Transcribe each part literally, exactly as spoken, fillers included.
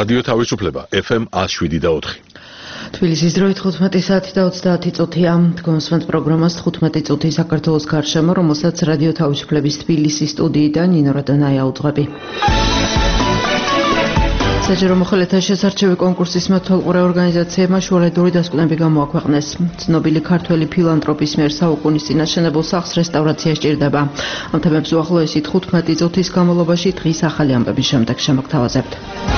რადიო თავისუფლება ეფ ემ ათს შვიდი და ოთხი. თბილისის დროით თხუთმეტი საათი და ოცდაათი წუთია. გონსვენთ პროგრამას თხუთმეტი წუთი საქართველოს გარშემო, რომელსაც რადიო თავისუფლების თბილისის სტუდიიდან ნინო რადონაია უძღვები. საჯარო მოხელეთა შესარჩევი კონკურსის მეთვალყურე ორგანიზაციებმა შუალედური დასკვნები გამოაქვეყნეს. ცნობილი ქართველი ფილანტროპის მიერ საუკუნის წინ აშენებულ სახლს რესტავრაცია სჭირდება. ამ თემებს უახლოესი თხუთმეტი წუთის განმავლობაში დღის ახალი ამბების შემდეგ შემოგთავაზებთ.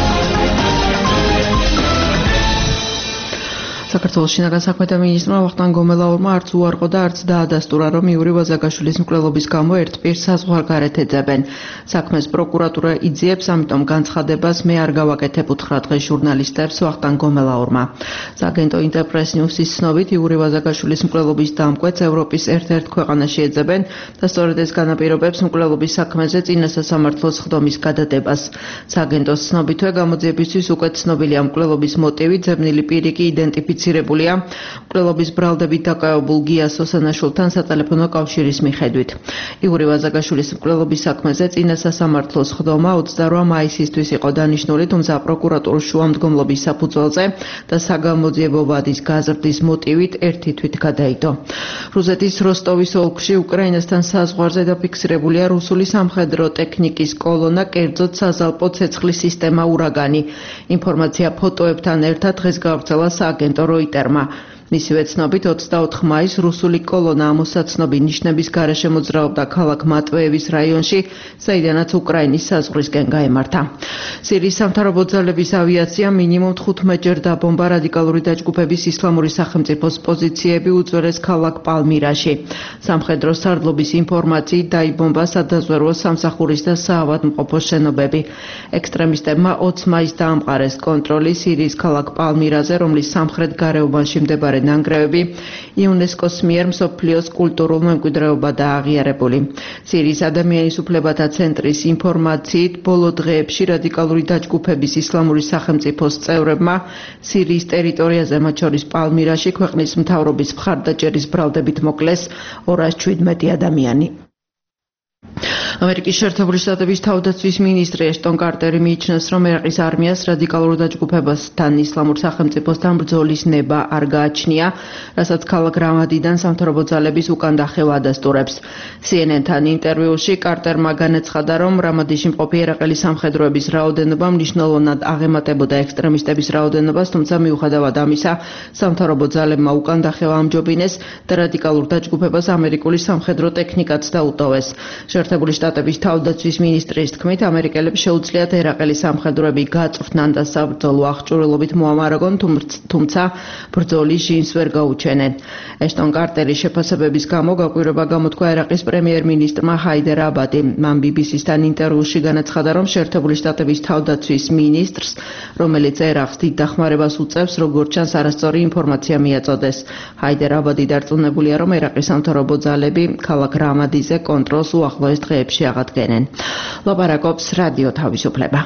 საქართველოს შინაგან საქმეთა მინისტრმა ვახტანგ გომელაურმა არც უარყო და არც დაადასტურა, რომ იური ვაზაგაშვილის მკვლელობის გამო ერთ პირს საზღვარგარეთ ეძებენ. საქმეს პროკურატურა იძიებს, ამიტომ განცხადებას მე არ გავაკეთებ, უთხრა დღეს ჟურნალისტებს ვახტანგ გომელაურმა. სააგენტო ინტერპრეს ნიუსის ცნობით, იური ვაზაგაშვილის მკვლელობის დამკვეთს ევროპის ერთ-ერთ ქვეყანაში ეძებენ და სწორედ ეს განაპირობებს მკვლელობის საქმეზე წინასასამართლოს ხდომის გადადებას. სააგენტოს ცნობითვე გამოძიებისთვის უკვე ცნობილია მკვლელობის მოტივი, ძებნილი პირი კი იდენტიფიცირებულია. მკვლელობის ბრალდებით დაკავებულ გია სოსანაშვილთან სატელეფონო კავშირის მიხედვით. იური ვაზაგაშვილის მკვლელობის საქმეზე წინასასამართლოს ხდომა ოცდაორ მაისისთვის იყო დანიშნული, თუმცა პროკურატურის შუამდგომლობის საფუძველზე და საგამოძიებო ვადის გაზრდის მოტივით ერთი თვით გადაიდო. რუსეთის როსტოვის ოლქში უკრაინასთან საზღვარზე დაფიქსირებულია რუსული სამხედრო ტექნიკის კოლონა, კერძოდ საზალპო ცეცხლის სისტემა ურაგანი. ინფორმაცია ფოტოებთან ერთად დღეს გავრცელა სააგენტო როიტერმა. მისივე ცნობით ოცდაოთხ მაისს რუსული კოლონა ამოსაცნობი ნიშნების გარეშე მოძრაობდა ქალაქ მატვეევის რაიონში, საიდანაც უკრაინის საზღვრისკენ გაემართა. სირიის სამთავრობო ძალების ავიაცია მინიმუმ თხუთმეტჯერ დაბომბა რადიკალური დაჯგუფების ისლამური სახელმწიფოს პოზიციები უძველეს ქალაქ პალმირაში. სამხედრო სარდლობის ინფორმაციით დაიბომბა სადაზვერვო სამსახურის და საავადმყოფოს შენობები. ექსტრემისტებმა ოცი მაისს დაამყარეს კონტროლი სირიის ქალაქ პალმირაზე, რომლის სამხრეთ გარეუბანში მდებარე ნანგრევები იუნესკოს მიერ მსოფლიოს კულტურულ მემკვიდრეობადაა აღიარებული. სირიის ადამიანის უფლებათა ცენტრის ინფორმაციით, ბოლო დღეებში რადიკალური დაჯგუფების ისლამური სახელმწიფოს წევრებმა სირიის ტერიტორიაზე, მათ შორის პალმირაში, ქვეყნის მთავრობის მხარდაჭერის ბრალდებით მოკლეს ორას შვიდმეტი ადამიანი. ამერიკის შეერთებული შტატების თავდაცვის მინისტრი ეშტონ კარტერი მიიჩნევს, რომ ერაყის არმიას რადიკალურ დაჯგუფებასთან ისლამურ სახელმწიფოსთან ბრძოლის ნება არ გააჩნია, რასაც ქალაქ რამადიდან სამთავრობო ძალების უკან დახევა ადასტურებს. სი ენ ენ-თან ინტერვიუში კარტერმა განაცხადა, რომ რამადიში მყოფი ერაყელი სამხედროების რაოდენობა მნიშვნელოვნად აღემატებოდა ექსტრემისტების რაოდენობას, თუმცა მიუხედავად ამისა, სამთავრობო ძალებმა უკან დახევა ამჯობინეს და რადიკალურ დაჯგუფებას ამერიკული სამხედრო ტექნიკაც დაუტოვეს. შეერთებული შტატების თავდაცვის მინისტრის თქმით, ამერიკელებს შეუძლიათ ერაყელი სამხედროები გაწვრთნან და საბრძოლო აღჭურვილობით მოამარაგონ, თუმცა ბრძოლის ჟინს ვერ გაუჩენენ. ეშტონ კარტერის შეფასებების გამო გაკვირვება გამოთქვა ერაყის პრემიერ-მინისტრმა ჰაიდერ აბადი. მან ბი ბი სი-სთან ინტერვიუში განაცხადა, რომ შეერთებული შტატების თავდაცვის მინისტრს, რომელიც ერაყს დიდ დახმარებას უწევს, როგორც ჩანს, არასწორი ინფორმაცია მიაწოდეს. ჰაიდერ აბადი დარწმუნებულია, რომ ერაყის სამთავრობო ძალები ქალაქ რამადიზე კონტროლს უახლოეს დღეებში აღადგენენ. ლაპარაკობს რადიო თავისუფლება.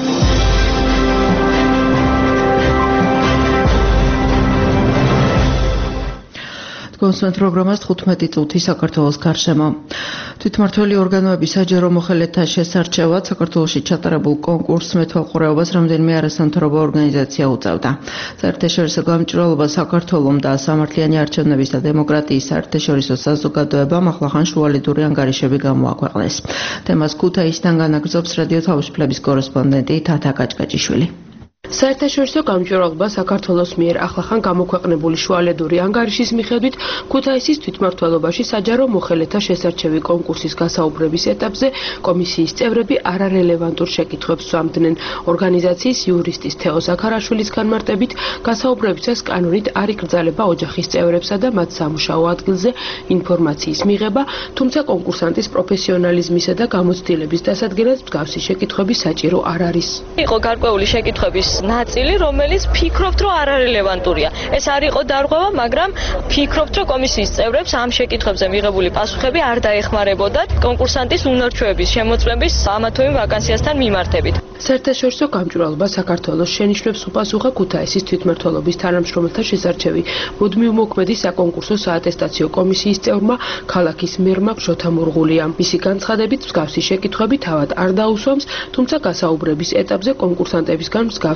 გონსვენთ პროგრამას თხუთმეტი წუთი საქართველოს გარშემო. თვითმმართველი ორგანოების საჯარო მოხელეთა შესარჩევად საქართველოში ჩატარებულ კონკურსს მეთვალყურეობას რამდენიმე არასამთავრობო ორგანიზაცია უწევდა. საერთაშორისო გამჭვირვალობა საქართველომ და სამართლიანი არჩევნების და დემოკრატიის საერთაშორისო საზოგადოებამ ახლახან შუალედური ანგარიშები გამოაქვეყნეს. თემას ქუთაისიდან განაგრძობს რადიო თავისუფლების კორესპონდენტი თათა კაჭკაჭიშვილი. საერთაშორისო გამჭვირვალობა საქართველოს მიერ ახლახან გამოქვეყნებული შუალედური ანგარიშის მიხედვით ქუთაისის თვითმმართველობაში საჯარო მოხელეთა შესარჩევი კონკურსის გასაუბრების ეტაპზე კომისიის წევრები არარელევანტურ შეკითხვებს სვამდნენ. ორგანიზაციის იურისტის თეო ზაქარაშვილის განმარტებით, გასაუბრებისას კანონით არ იკრძალება ოჯახის წევრებსა და მათ სამუშაო ადგილზე ინფორმაციის მიღება, თუმცა კონკურსანტის პროფესიონალიზმისა და გამოცდილების დასადგენად მსგავსი შეკითხვები საჭირო არ არის. იყო გარკვეული შეკითხვების ნაწილი, რომელიც ფიქრობთ, რომ არარელევანტურია. ეს არ იყო დარღვევა, მაგრამ ფიქრობთ, რომ კომისიის წევრებს ამ შეკითხვებზე მიღებული პასუხები არ დაეხმარებოდათ კონკურსანტის უნარჩვევების შემოწმების ამა თუ იმ ვაკანსიასთან მიმართებით. საერთაშორისო გამჭვირვალობა საქართველოს შენიშვნებს უპასუხა ქუთაისის თვითმმართველობის თანამშრომელთა შესარჩევი მუდმივმოქმედი საკონკურსო საატესტაციო კომისიის წევრმა ქალაქის მერმა შოთა მურღულიამ. მისი განცხადებით, მსგავსი შეკითხვები თავად არ დაუსვამს, თუმცა გასაუბრების ეტაპზე კონკურსანტებისგან მსგავს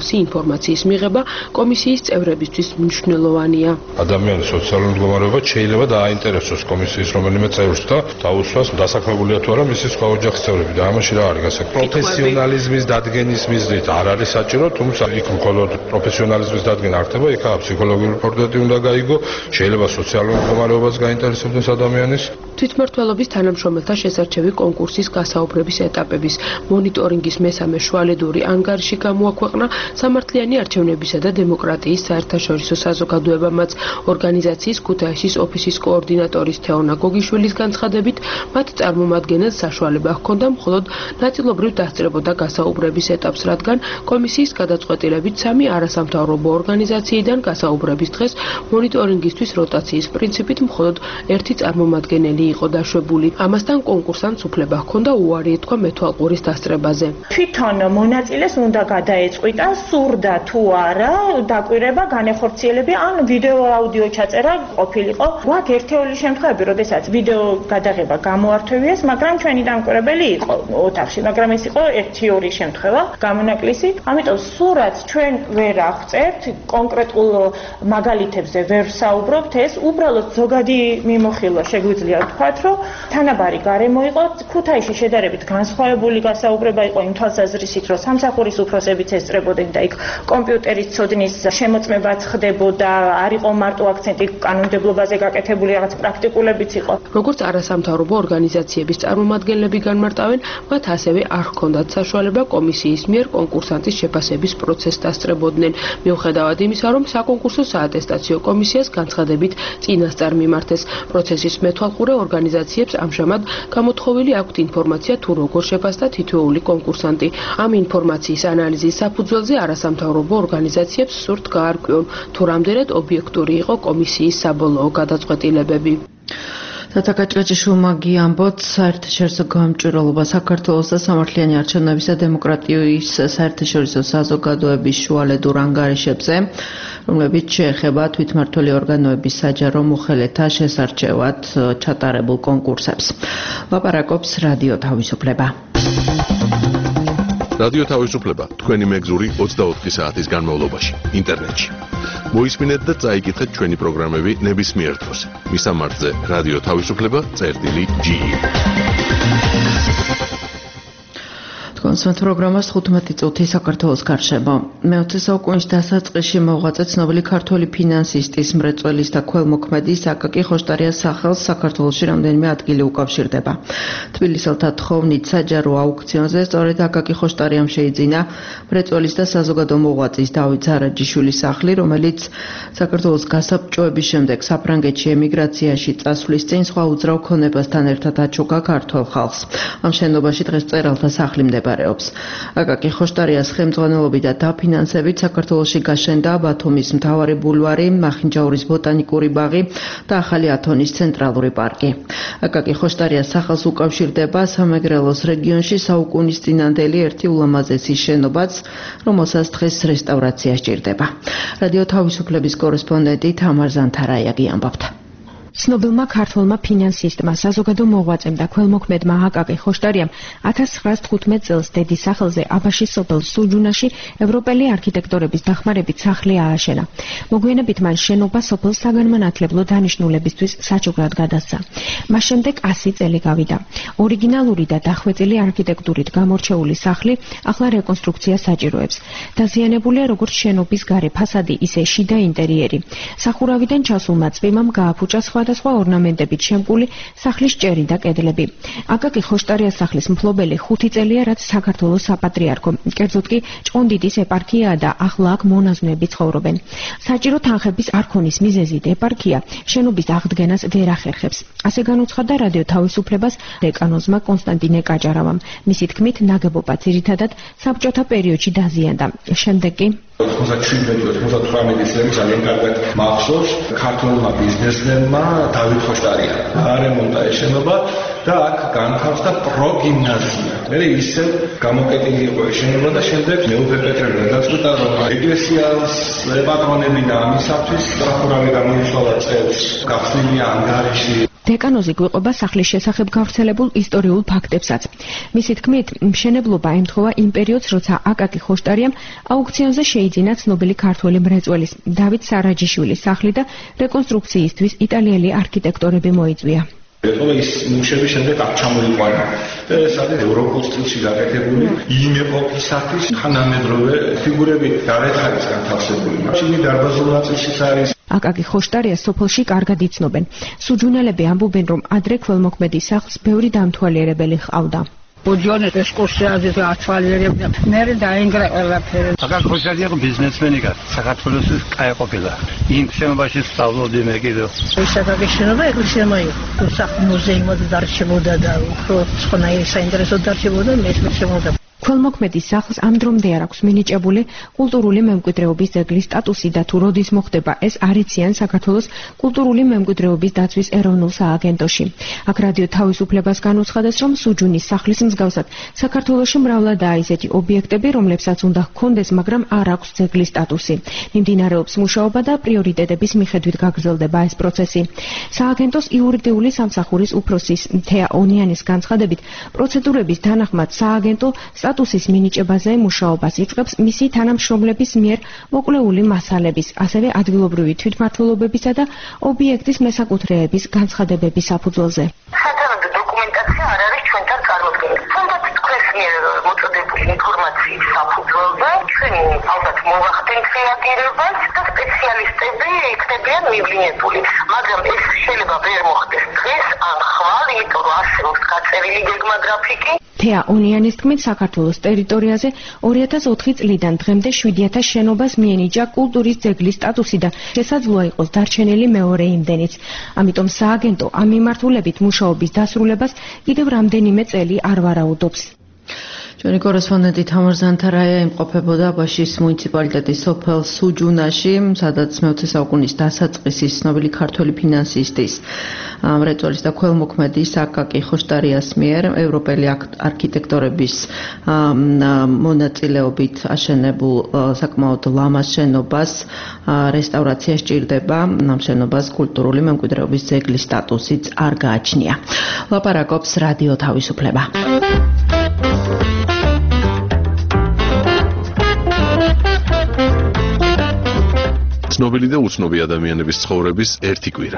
მსგავსი ინფორმაციის მიღება კომისიის წევრებისთვის მნიშვნელოვანია. ადამიანის სოციალური მდგომარეობა შეიძლება დააინტერესოს კომისიის რომელიმე წევრს და დაუსვას დასაქმებულია თუ არა მისი სხვა ოჯახის წევრები და ამაში რა არის გასაგები. პროფესიონალიზმის დადგენის მიზნით არ არის საჭირო, თუმცა იქ მხოლოდ პროფესიონალიზმის დადგენა არ ხდება, იქ ფსიქოლოგიური პორტრეტი უნდა გაიგო, შეიძლება სოციალურ მდგომარეობას გაინტერესებდეს ადამიანის. თვითმმართველობის თანამშრომელთა შესარჩევი კონკურსის გასაუბრების ეტაპების მონიტორინგის მესამე შუალედური ანგარიში გამოაქვეყნა სამართლიანი არჩევნებისა და დემოკრატიის საერთაშორისო საზოგადოებამაც. ორგანიზაციის ქუთაისის ოფისის კოორდინატორის თეონა გოგიშვილის განცხადებით, მათ წარმომადგენელს საშუალება ჰქონდა მხოლოდ ნაწილობრივ დასწრებოდა გასაუბრების ეტაპს, რადგან კომისიის გადაწყვეტილებით სამი არასამთავრობო ორგანიზაციიდან გასაუბრების დღეს მონიტორინგისთვის როტაციის პრინციპით მხოლოდ ერთი წარმომადგენელი იყო დაშვებული. ამასთან კონკურსანტს უფლება ჰქონდა უარი ეთქვა მეთვალყურის დასწრებაზე. თვითონ მონაწილეს უნდა გადაეწყვიტა სურდა თუ არა დაკვირება, განეხორციელება ან ვიდეო აუდიო ჩაწერა ყოფილიყო. გვაქვს ერთეული შემთხვევები, როდესაც ვიდეო გადაღება გამოართვევიეს, მაგრამ ჩვენი დამკვირვებელი იყო ოთახში, მაგრამ ეს იყო ერთი-ორი შემთხვევა გამონაკლისი. ამიტომ სურათს ჩვენ ვერ აღწერთ, კონკრეტულ მაგალითებზე ვერ საუბრობთ, ეს უბრალოდ ზოგადი მიმოხილვა შეგვიძლია ვთქვათ, რომ თანაბარი გარემო იყო, ქუთაისში შედარებით განსხვავებული გასაუბრება იყო იმ თვალსაზრისით, რომ სამსახურის უფროსებიც ესწრებოდნენ და იქ კომპიუტერის ცოდნის შემოწმებაც ხდებოდა, არ იყო მარტო აქცენტი კანონმდებლობაზე გაკეთებული, რაღაც პრაქტიკულებიც იყო. როგორც არასამთავრობო ორგანიზაციების წარმომადგენლები განმარტავენ, მათ ასევე არ ჰქონდათ საშუალება კომისიის მიერ კონკურსანტის შეფასების პროცესს დასწრებოდნენ. მიუხედავად იმისა, რომ საკონკურსო საატესტაციო კომისიას განცხადებით წინასწარ მიმართეს პროცესის მეთვალყურე ორგანიზაციებს ამჟამად გამოთხოვილი აქვთ ინფორმაცია თუ როგორ შეფასდა თითოეული კონკურსანტი. ამ ინფორმაციის ანალიზის საფუძველზე არასამთავრობო ორგანიზაციებს სურთ გაარკვიონ, თუ რამდენად ობიექტური იყო კომისიის საბოლოო გადაწყვეტილებები. თათაკაჭკაჭიშვილმა გიამბოთ საერთაშორისო გამჭვირვალობა საქართველოს და სამართლიანი არჩევნების და დემოკრატიის საერთაშორისო საზოგადოების შუალედურ ანგარიშებზე, რომლებიც შეეხება თვითმმართველი ორგანოების საჯარო მოხელეთა შესარჩევად ჩატარებულ კონკურსებს. ლაპარაკობს რადიო თავისუფლება. რადიო თავისუფლება თქვენი მეგზური ოცდაოთხი საათის განმავლობაში ინტერნეტში. მოისმინეთ და წაიკითხეთ ჩვენი პროგრამები ნებისმიერ დროს. მისამართზე რადიო თავისუფლება წერტილი ჯი. კონსერვატ პროგრამას თხუთმეტი წუთი საქართველოს გარშემო. მეოცე საუკუნის დასაწყისში მოღვაწე ცნობილი ქართველი ფინანსისტის, მრეწველის და ქველმოქმედის აკაკი ხოშტარიას სახელს საქართველოში რამდენიმე ადგილი უკავშირდება. თბილისელთა თხოვნით საჯარო აუქციონზე სწორედ აკაკი ხოშტარიამ შეიძინა მრეწველის და საზოგადო მოღვაწის დავით ზარაჯიშვილის სახლი, რომელიც საქართველოს გასაბჭოების შემდეგ საფრანგეთში ემიგრაციაში წასვლის წინ სხვა უძრავ ქონებასთან ერთად აჩუქა ქართველ ხალხს. ამ შენობაში დღეს მწერალთა სახლი მდებარეობს. აკაკი ხოშტარიას ხელმძღვანელობით და დაფინანსებით საქართველოში გაშენდა ბათუმის მთავარი ბულვარი, მახინჯაურის ბოტანიკური ბაღი და ახალი ათონის ცენტრალური პარკი. აკაკი ხოშტარიას სახელს უკავშირდება სამეგრელოს რეგიონში საუკუნის წინანდელი ერთი ულამაზესი შენობაც, რომელსაც დღეს რესტავრაცია სჭირდება. რადიო თავისუფლების კორესპონდენტი თამარ ზანთარაიაგი ამბობდა. ცნობილმა ქართველმა ფინანსისტმა, საზოგადო მოღვაწემ და ქველმოქმედმა აკაკი ხოშტარიამ ათას ცხრაას თხუთმეტ წელს დედის სახელზე აბაშის სოფელ სუჯუნაში ევროპელი არქიტექტორების დახმარებით სახლი ააშენა. მოგვიანებით მან შენობა სოფელს საგანმანათლებლო დანიშნულებისთვის საჩუქრად გადასცა. მას შემდეგ ასი წელი გავიდა. ორიგინალური და დახვეწილი არქიტექტურით გამორჩეული სახლი ახლა რეკონსტრუქციას საჭიროებს. დაზიანებულია როგორც შენობის გარე ფასადი, ისე შიდა ინტერიერი. სახურავიდან ჩასულმა წვიმამ გააფუჭა სხვადასხვა ორნამენტებით შემკული სახლის ჭერი და კედლები. აკაკი ხოშტარიას სახლის მფლობელი ხუთი წელია, რაც საქართველოს საპატრიარქო, კერძოდ კი ჭყონდიდის ეპარქიაა და ახლა აქ მონაზვნები ცხოვრობენ. საჭირო თანხების არ ქონის მიზეზით ეპარქია შენობის აღდგენას ვერ ახერხებს. ასე განუცხადა რადიო თავისუფლებას დეკანოზმა კონსტანტინე კაჭარავამ. მისი თქმით, ნაგებობა ძირითადად საბჭოთა პერიოდში დაზიანდა. შემდეგ კი ოცდაშვიდი ოცდათვრამეტი წლები ძალიან კარგად მახსოვს ქართულმა ბიზნესმენმა დავით ხოშტარიამ გარემონტა ეს შენობა და აქ განთავსდა პროგიმნაზია. მე ისევ გამოკეტილი იყო ეს შენობა და შემდეგ მეუფე პეტრე გადაწყვიტა რომ ეკლესიას ეპატრონებინა ამისათვის სახურავი გამოიშალა წელს გახსნილია ანგარიში. დეკანოზი გვიყვება სახლის შესახებ გავრცელებულ ისტორიულ ფაქტებსაც. მისი თქმით, მშენებლობა ემთხვევა იმ პერიოდს, როცა აკაკი ხოშტარიამ აუქციონზე შეიძინა ცნობილი ქართველი მრეწველის დავით სარაჯიშვილის სახლი და რეკონსტრუქციისთვის იტალიელი არქიტექტორები მოიწვია. ეთქვა ის მუშები შემდეგ აქ ჩამოიყვანა და ეს არის ევროპულ სტილში გაკეთებული იმ ეპოქისათვის თანამედროვე ფიგურები გარეთ არის განთავსებული. მაშინი დარბაზულ ნაწილშიც არის. აკაკი ხოშტარიას სოფელში კარგად იცნობენ. სუჯუნელები ამბობენ, რომ ადრე ქველმოქმედის სახლს ბევრი დამთვალიერებელი ჰყავდა. უჯონეს ექსკურსიაზე აცვალიერებდა. მე დაინგრა ყველაფერი. აკაკი ხოშტარია ბიზნესმენი გა საქართველოს კაი ყოფილა. იმ შენობაში სწავლობდი მე კიდევ. ეს აკაკი შენობა ეკლესია მოიყო. სახლი მუზეუმად დარჩებოდა და უფრო სხვანაირი საინტერესო დარჩებოდა მე შემოდა. ქველმოქმედის სახლს ამ დრომდე არ აქვს მინიჭებული კულტურული მემკვიდრეობის ძეგლის სტატუსი და თუ როდის მოხდება ეს არ იციან საქართველოს კულტურული მემკვიდრეობის დაცვის ეროვნულ სააგენტოში. აქ რადიო თავისუფლებას განუცხადეს, რომ სუჯუნის სახლის მსგავსად საქართველოში მრავლადაა ისეთი ობიექტები, რომლებსაც უნდა ჰქონდეს, მაგრამ არ აქვს ძეგლის სტატუსი. მიმდინარეობს მუშაობა და პრიორიტეტების მიხედვით გაგრძელდება ეს პროცესი. სააგენტოს იურიდიული სამსახურის უფროსის თეა ონიანის განცხადებით, პროცედურების თანახმად სააგენტო სტატუსის მინიჭებაზე მუშაობას იწყებს მისი თანამშრომლების მიერ მოკლეული მასალების, ასევე ადგილობრივი თვითმმართველობებისა და ობიექტის მესაკუთრეების განცხადებების საფუძველზე. სათანადო დოკუმენტაცია არ არის ჩვენთან წარმოდგენილი. თუნდაც თქვენს მიერ მოწოდებული ინფორმაციის საფუძველზე ჩვენ ალბათ მოვახდენთ რეაგირებას და სპეციალისტები იქნებიან მივლინებული, მაგრამ ეს შეიძლება ვერ მოხდეს დღეს ან ხვალ, იმიტომ რომ არსებობს გაწერილი გეგმა გრაფიკი. თეა ონიანის თქმით, საქართველოს ტერიტორიაზე ორი ათას ოთხი წლიდან დღემდე შვიდი ათას შენობას მიენიჭა კულტურის ძეგლის სტატუსი და შესაძლოა იყოს დარჩენილი მეორე იმდენიც. ამიტომ სააგენტო ამ მიმართულებით მუშაობის დასრულებას კიდევ რამდენიმე წელი არ ვარაუდობს. ჩვენი კორესპონდენტი თამარ ზანთარაია იმყოფებოდა აბაშის მუნიციპალიტეტის სოფელ სუჯუნაში, სადაც მეოცე საუკუნის დასაწყისის ცნობილი ქართველი ფინანსისტის მრეწველის და ქველმოქმედის აკაკი ხოშტარიას მიერ ევროპელი არქიტექტორების მონაწილეობით აშენებულ საკმაოდ ლამაზ შენობას რესტავრაცია სჭირდება. ამ შენობას კულტურული მემკვიდრეობის ძეგლის სტატუსიც არ გააჩნია. ლაპარაკობს რადიო თავისუფლება. ცნობილი და უცნობი ადამიანების ცხოვრების ერთი კვირა.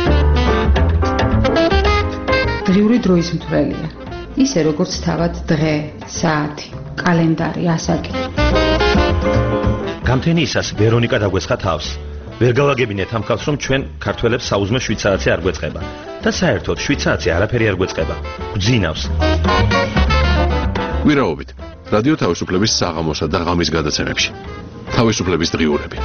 დღიური დროის მთვრელია. ისე როგორც თავად დღე, საათი, კალენდარი, ასაკი. გამთენიისას ვერონიკა დაგვეცხა თავს. ვერ გავაგებინეთ ამ ხალხს, რომ ჩვენ ქართველებს საუზმე შვიდ საათზე არ გვეწყება. და საერთოდ შვიდ საათზე არაფერი არ გვეწყება. გვძინავს. კვირაობით რადიო თავისუფლების საღამოსა და ღამის გადაცემებში. თავისუფლების დღიურები.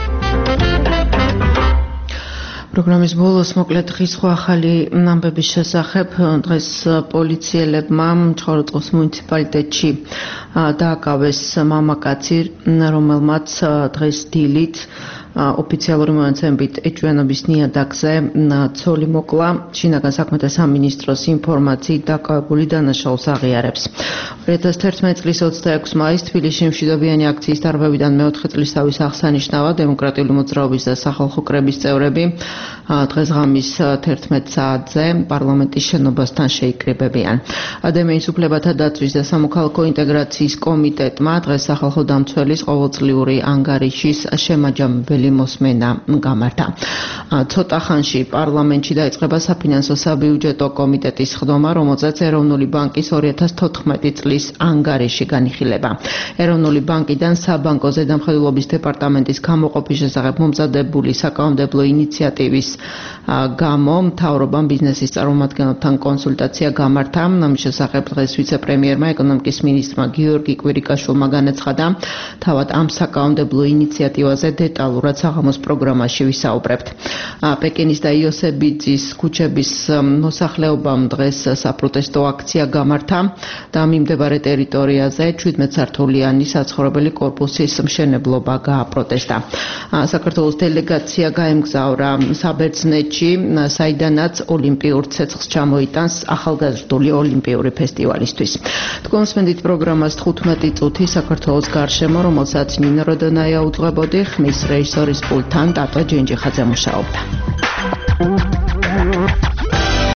პროგრამის ბოლოს მოკლედ ღირსხვა ახალი ამბების შესახებ. დღეს პოლიციელებმა ჩხოროწყუს მუნიციპალიტეტში დააკავეს მამაკაცი, რომელმაც დღეს დილით ოფიციალური მონაცემებით ეჭვიანობის ნიადაგზე ცოლი მოკლა. შინაგან საქმეთა სამინისტროს ინფორმაციით დაკავებული დანაშაულს აღიარებს. ორი ათას თერთმეტი წლის ოცდაექვსი მაისს თბილისში მშვიდობიანი აქციის დარბევიდან მეოთხე წლისთავის აღსანიშნავად დემოკრატიული მოძრაობის და სახალხო კრების წევრები დღეს ღამის თერთმეტ საათზე პარლამენტის შენობასთან შეიკრიბებიან. ადამიანის უფლებათა დაცვის და სამოქალაქო ინტეგრაციის კომიტეტმა დღეს სახალხო დამცველის ყოველწლიური ანგარიშის შემაჯამებელი მოსმენა გამართა. ცოტა ხანში პარლამენტში დაიწყება საფინანსო საბიუჯეტო კომიტეტის ხდომა, რომელზეც ეროვნული ბანკის ორი ათას თოთხმეტი წლის ანგარიში განიხილება. ეროვნული ბანკიდან საბანკო ზედამხედველობის დეპარტამენტის გამოყოფის შესახებ მომზადებული საკანონმდებლო ინიციატივის გამო მთავრობამ ბიზნესის წარმომადგენლებთან კონსულტაცია გამართა. ამის შესახებ დღეს ვიცე-პრემიერმა ეკონომიკის მინისტრმა გიორგი კვირიკაშვილმა განაცხადა, თავად ამ საკანონმდებლო ინიციატივაზე დეტალურად საღამოს პროგრამაში ვისაუბრებთ. პეკინის და იოსებიძის ქუჩების მოსახლეობამ დღეს საპროტესტო აქცია გამართა და მიმდებარე ტერიტორიაზე ჩვიდმეტ სართულიანი საცხოვრებელი კორპუსის მშენებლობა გააპროტესტა. საქართველოს დელეგაცია გაემგზავრა საბერძნეთში, საიდანაც ოლიმპიურ ცეცხლს ჩამოიტანს ახალგაზრდული ოლიმპიური ფესტივალისთვის. თქვენს მენდით პროგრამას თხუთმეტი წუთი საქართველოს გარშემო, რომელსაც ნინო როდონაია უძღვებოდი, ხმის რეჟისორის პულტთან ტატო ჯენჯიხაძე მუშაობდა.